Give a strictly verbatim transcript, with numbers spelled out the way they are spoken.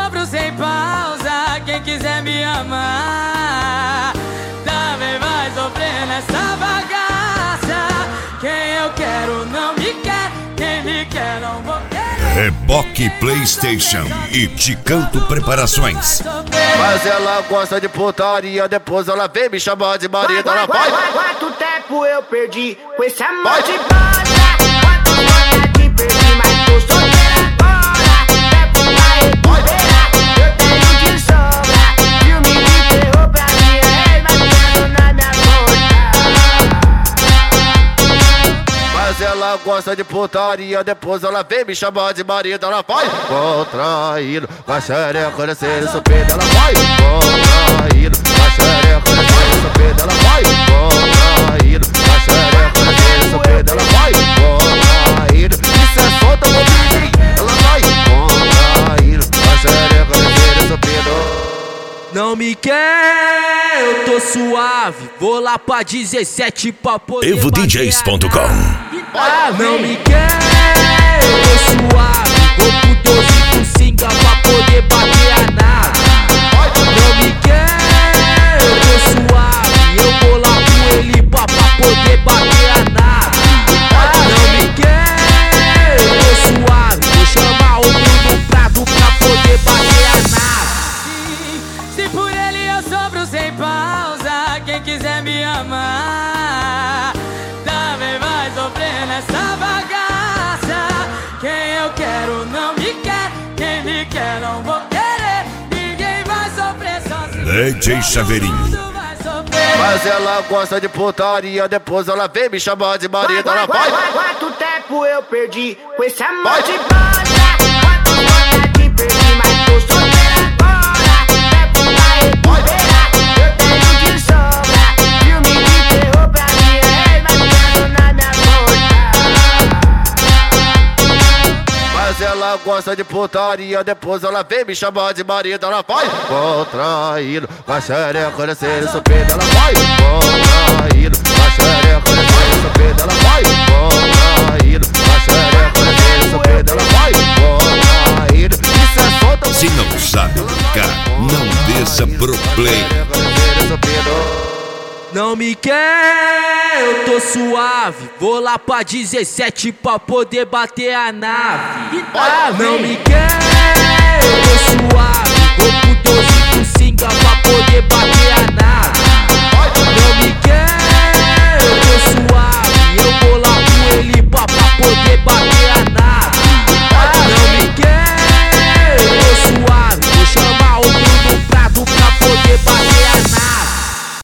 sofro sem pausa. Quem quiser me amar também vai sofrer nessa bagaça. Quem eu quero não me quer, quem me quer não vou querer. Reboque PlayStation e Te Canto Preparações. Mas ela gosta de putaria, depois ela vem me chamar de marido. Ela vai. Quanto tempo eu perdi com esse amor de bota? Quanto vontade perdi, mas tô solteira agora. Tempo pra recuperar, eu tenho de sobra. Filme de terror pra minha ex, mas quando na minha conta. Mas ela gosta de putaria, depois ela vem me chamar de marido. Ela vai contraindo, vai xereca descendo seu peito. Ela vai contraindo, vai xereca descendo seu peito. Ela vai contraindo, vai xereca descendo seu peito. Ela vai contraindo, isso é solta, mobilinho. Ela vai contraindo, vai xereca descendo seu peito. Não me quer, eu tô suave. Vou lá pra dezessete pra poder Evo D Js ponto com. Ah, não me quer, eu tô suave. Vou pro doze pro Singa pra poder bater a nave. Não me quer, eu tô suave. Eu vou lá pro Elipa pra poder bater a nave. Não me quer, eu tô suave. Vou chamar o Bruno Prado pra poder bater a nave. Se por ele eu sofro sem pausa. Quem quiser me amar também vai sofrer nessa bagaça. Quem eu quero não me quer, quem me quer não vou querer. Ninguém vai sofrer sozinho, D J Chaveirinho. todo mundo vai sofrer. Mas ela gosta de putaria, depois ela vem me chamar de marido. Ela vai. Quanto tempo eu perdi com esse amor de bota? Quanto vontade perdi, mas tô solteira agora. Tempo pra recuperar, eu tenho de sobra. Filme de terror pra minha ex, mas quando na minha conta. Mas ela gosta de putaria, depois ela vem me chamar de marido. Ela vai contraindo, vai xereca descendo seu peito. Ela vai contraindo, vai xereca descendo seu peito. Ela vai contraindo, vai xereca descendo seu peito. Ela vai contraindo, isso é solta. Se não sabe brincar, não desça pro play. Não me quer, eu tô suave. Vou lá pra dezessete pra poder bater a nave. Ah, não me quer,